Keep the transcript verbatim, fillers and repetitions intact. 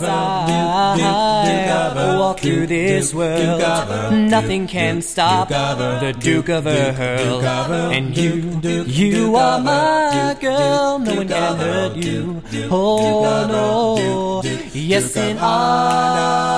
as I walk through this world, nothing can stop the Duke of Earl. And you, you are my girl, no one can hurt you. Oh no, yes, and I